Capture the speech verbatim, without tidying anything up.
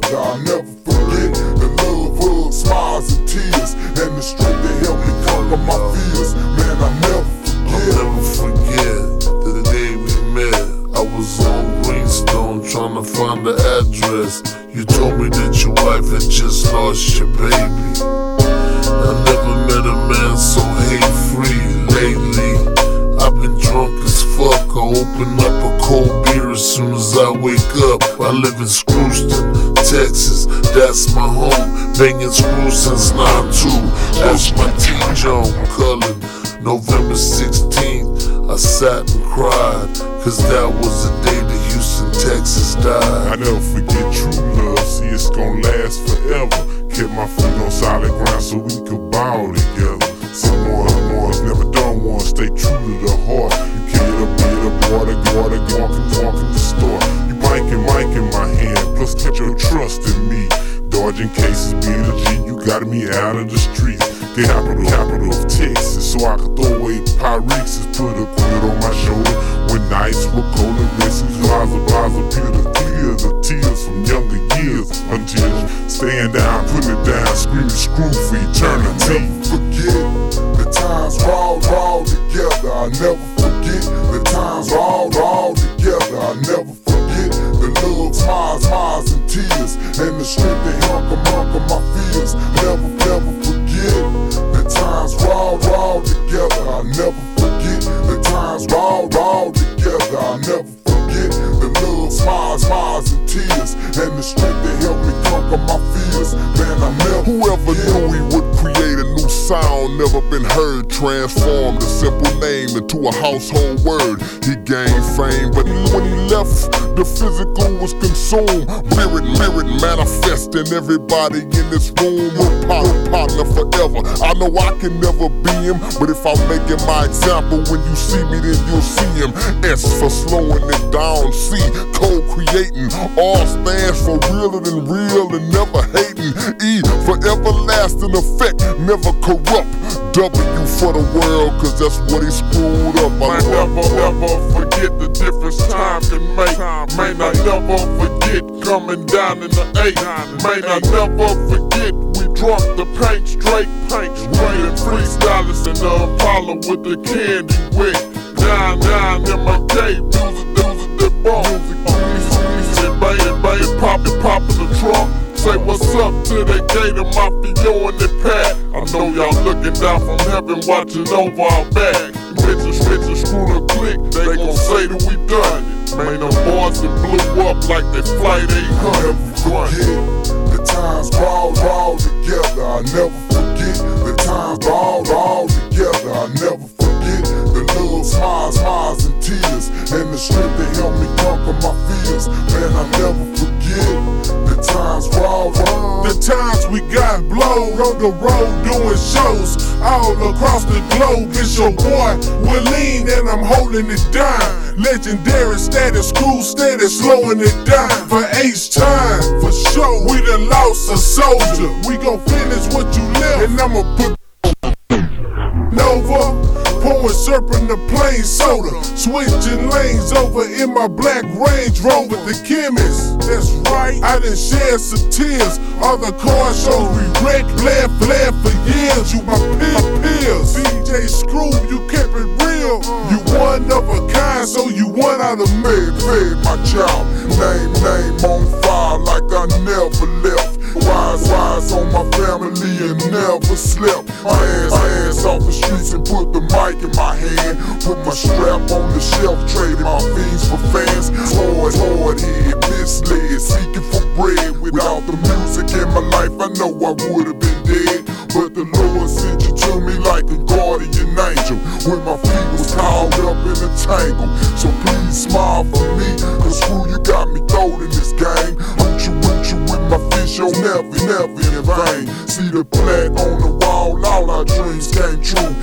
together. I'll never forget the love, hugs, smiles, and tears, and the strength that helped me conquer my fears. Man, I'll never forget. I'll never forget the day we met. I was on Greenstone trying to find the address. You told me that your wife had just lost your baby. I never met a man so hate-free lately. I've been drunk as fuck. I open up a cold beer as soon as I wake up. I live in Screwston, Texas, that's my home. Banging screws since nine two. That's my T-Joan Cullen. November sixteenth, I sat and cried, cause that was the day that Houston, Texas died. I never forget true love, see it's gon' last forever. Kept my feet on solid ground so we could ball together. Some more, more, never done one, stay true to the heart. You carried a bit of water, water, walking, walking the store. You mic and mic in my hand, plus kept your trust in me. Dodging cases, being a G, you got me out of the streets. The capital, capital of Texas, so I could throw away Pyreexes, put a quid on my shoulder when nights were cold and messy. Blaza, blaza, peel the tears, the tears from younger years, until staying down, putting it down, screaming screw for eternity. I'll never forget the times we're all, we're all together. I'll never forget the times we're all, we're all together. I'll never forget the love, smiles, smiles, and tears, and the strength that helped conquer my fears. Never, never forget the times we're all, we're all together. I'll never forget the times we're all, we're all together. I'll never forget the love, smiles, smiles, and tears, and the strength that helped me conquer my fears. Man, I never Whoever knew he would create a new sound, never been heard, transformed a simple name into a household word. He gained fame, but when he left, the physical was consumed. Mirrored, mirrored, manifesting everybody in this room. Your partner, partner forever. I know I can never be him, but if I'm making my example, when you see me, then you'll see him. S for slowing it down, C, co-creating. R stands for realer than real and never hating. E for everlasting effect, never corrupt. W for the world, cause that's what he screwed up. I never, never forget the difference time can make. May I never forget coming down in the eight. May I never forget we drunk the paint straight, paint straight, and freestylers in the Impala with the candy wet. Down, down in my cave, music, music, the bomb. Music, music, music, bang, bang, pop it, pop in the trunk. Say what's up to that Gator Mafia and the Pat. I know y'all looking down from heaven, watching over our back. Bitches, bitches, screw the click, they gon' say that we done it. Man, them boys that blew up like they flight eight hundred. Never forget the times we're all, we're all together. I'll never forget the times we're all, we're all together. I'll never forget the love, smiles, smiles, and tears, and the strength that helped me conquer my fears. Man, I'll never forget the times we're all, we're all. The times we got blown on the road doing shows all across the globe. It's your boy Willeen and I'm holding it down. Legendary status, crew steady, slowing it down. For H time, for sure, we done lost a soldier. We gon' finish what you left, and I'ma put Nova, pouring syrup in the plain soda, switching lanes over in my black Range Rover. The chemist, that's right, I done shed some tears. All the car shows we wrecked, bled, bled for years. You my peers, D J Screw, you kept it real. You one of a kind, so you one out of me. Fed, fed my child, name, name on fire like I never left. Wise, wise on my family and never slept. My ass, my ass off the streets and put the mic in my hand. Put my strap on the shelf, trading my fiends for fans. Hard, hard head, misled, seeking for bread. Without the music in my life, I know I would've been dead. But the Lord sent you to me like a guardian angel when my feet was caught up in a tangle. So please smile for me, cause screw you got me throwed in this game. Root you, root you with my fish, you'll never, never in vain. See the plaque on the wall, all our dreams came true.